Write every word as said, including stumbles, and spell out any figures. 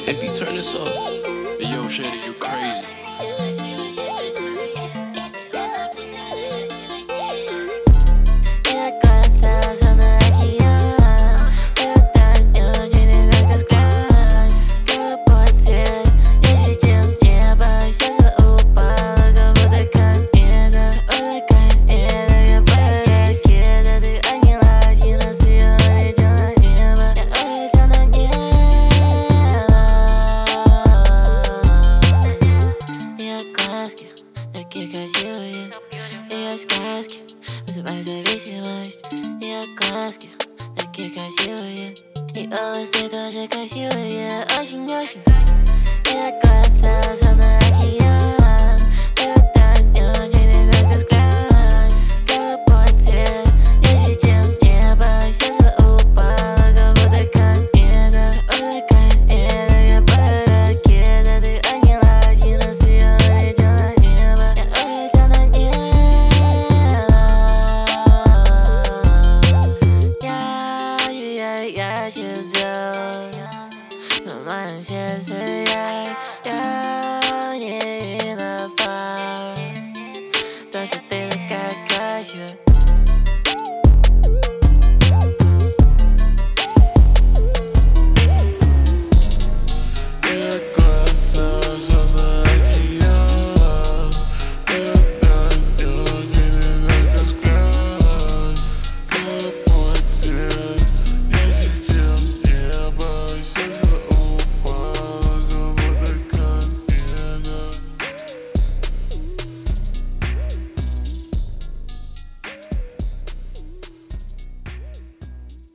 M P, turn this up. Hey, yo, Shady, you crazy. Такие красивые, и я сказки, вызываю зависимость. И я глазки, такие красивые.